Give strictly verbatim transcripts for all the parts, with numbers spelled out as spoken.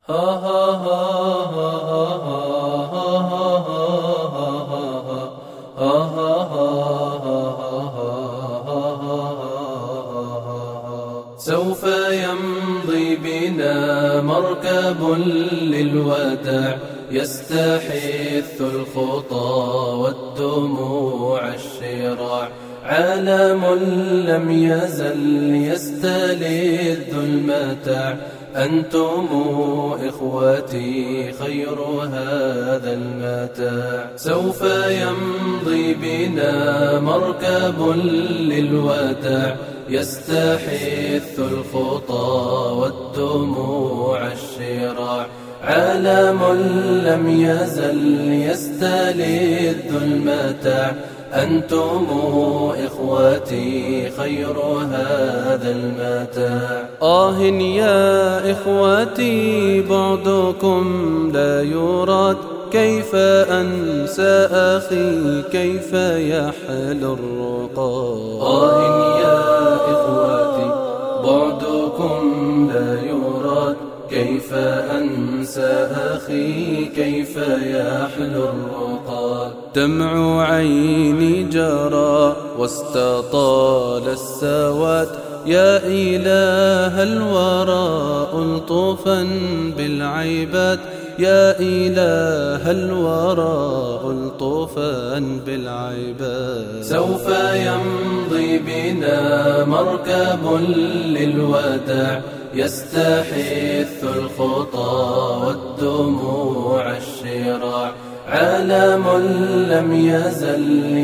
ها ها ها ها ها ها ها. سوف يمضي بنا مركب للوداع، يستحث الخطى والدموع الشراع. عالم لم يزل يستلذ المتاع، أنتم إخوتي خير هذا المتاع. سوف يمضي بنا مركب للوداع، يستحث الخطى والدموع الشراع. عالم لم يزل يستلذ المتاع، أنتم إخوتي خير هذا المتاع. آه يا إخوتي بعدكم لا يراد، كيف أنسى أخي كيف يحل الرقاد. آه يا إخوتي بعدكم لا يراد، كيف أنسى أخي كيف يحل الرقاد. دمع عيني جرى واستطال السواد، يا إله الورى ألطفا بالعباد، يا إله الورى ألطفا بالعباد. سوف يمضي بنا مركب للوداع، يستحث الخطى والدموع الشراع. عالم لم يزل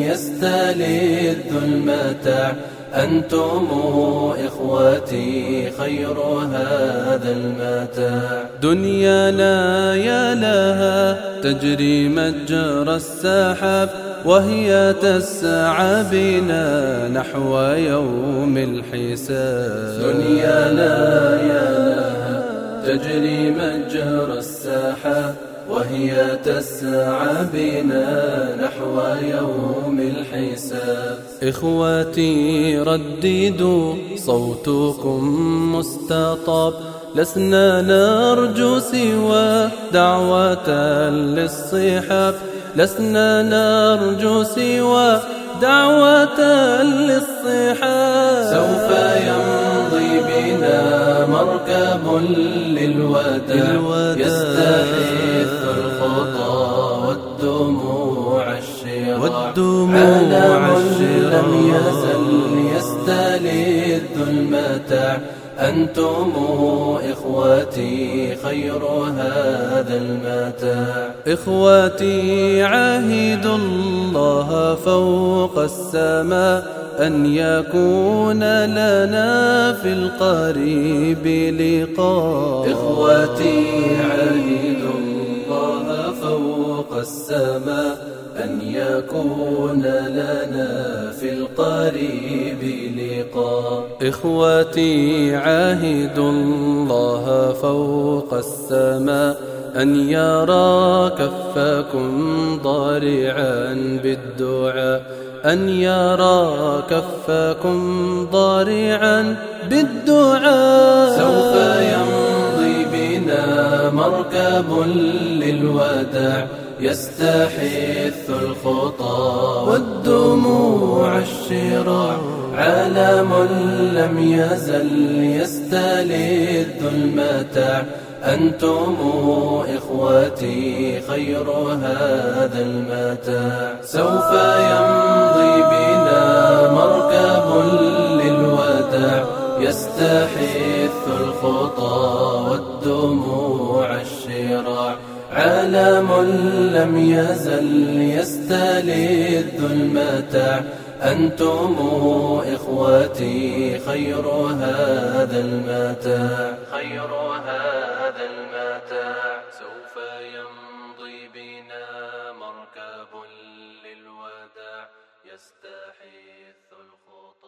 يستلذ المتاع، أنتم إخوتي خير هذا المتاع. دنيانا يا لها تجري مجرى السحاب، وهي تسعى بنا نحو يوم الحساب. دنيانا يا لها تجري مجرى السحاب، وهي تسعى بنا نحو يوم الحساب. إخوتي رددوا صوتكم مستطاب، لسنا نرجو سوى دعوة للصحاب، لسنا نرجو سوى دعوة للصحاب. سوف يمضي بنا مركب للوداع، يستحث الخطى والدموع الشراع. عالم لم يزل يستلذ المتاع، أنتم إخوتي خير هذا المتاع. إخوتي عاهدوا الله فوق السماء، أن يكون لنا في القريب لقاء. إخوتي عاهدوا الله فوق السماء، أن يكون لنا في القريب لقاء. إخوتي عاهدوا الله فوق السماء، أن يرى كفكم ضارعا بالدعاء، أن يرى كفكم ضارعا بالدعاء. سوف يمضي بنا مركب للوداع، يستحث الخطى والدموع الشراع. عالم لم يزل يستلذ المتاع، أنتم إخوتي خير هذا المتاع. سوف يمضي بنا مركب للوداع، يستحث الخطى والدموع الشراع. عالم لم يزل يستلذ المتاع، أنتم إخوتي خير هذا المتاع. خير هذا المتاع. سوف يمضي بنا مركب للوداع، يستحث الخطى